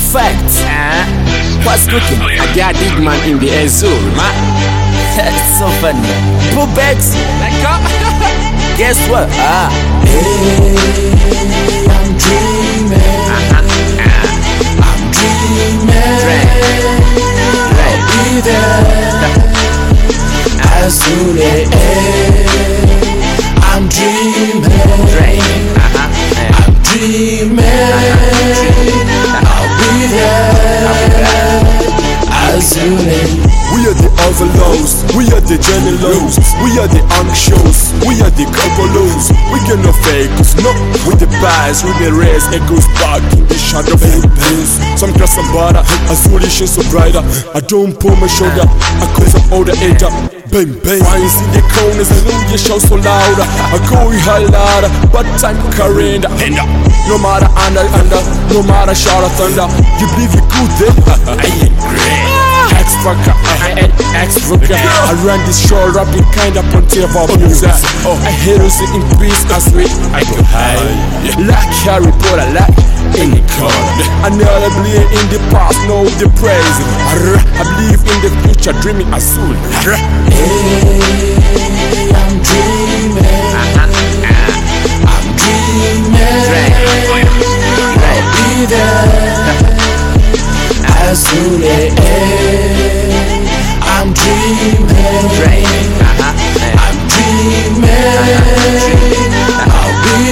Fact. What's cooking? I got big man in the Azul, man. That's so funny. Blue bags. Guess what? Hey, I'm dreaming. I'm dreaming. I'll be there as soon as I'm dreaming. I'm dreaming. I'll be there as soon as. We are the overloads, we are the journalows, we are the anxious, we are the cocolos. We cannot fake us, no, with the pies, we the race, echoes back in the shadow of the base. Some cross some butter, Azul shine so brighter. I don't pull my shoulder, I cause I'm older age up. Bang bang, fines in the corners, and then you shout so louder. I go high louder, but time carrying the hand up. No matter under, no matter shout of thunder. You believe you good then? I ain't great. X-Fucker, X-Fucker. I run this show, rapping kinda pontier of music. I hear us increase as I go high. Like Harry Potter, like in the corner. I never believe in the past, no the praise. I believe in the future, dreaming Azul. Hey, I'm dreaming. I'm dreaming. I'll be there as soon as I'm dreaming. I'm dreaming. I'll be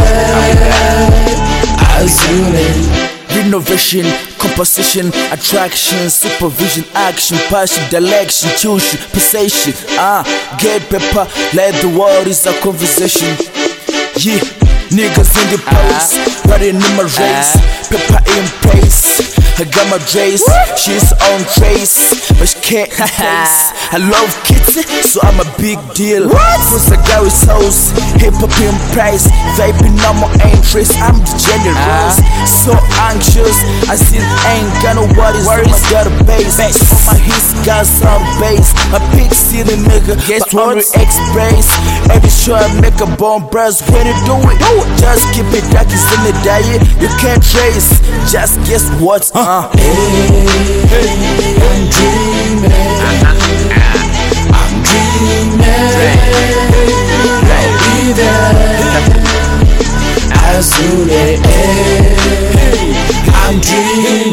there as soon as. Renovation, composition, attraction, supervision, action, passion, direction, tuition, possession. Get paper, let the world is a conversation. Yeah, niggas in the place, riding in my race, paper in place. I got my Drace, she's on trace, but she can't place. I love kitty, so I'm a big deal. Cause I got his house, hip hop in price, vaping on my interest. I'm the generous, so anxious. I still ain't got no worries. I got a bass, so my hits got some bass. A big city nigga, guess what? Express. Every show I make a bomb bros when you do it. Just keep it like it's in the diet. You can't trace. Just guess what? Hey, I'm dreaming. I'm dreaming. I'll be there as soon as I'm dreaming.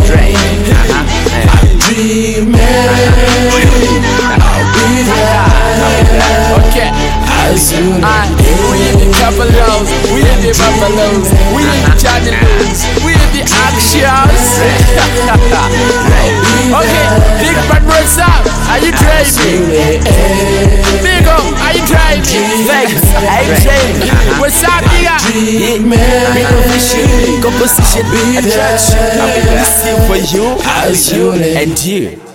I'm dreaming. I'll be there as soon as. We in the Cavalos, we in the Buffaloes, we in the Johnnyloos, we in the Actions. Okay, big bad words up. Are you driving? Big up, are you driving? Thanks, I'm driving. What's up, nigga? Renovation, composition, attraction. I'm listening for you, and you.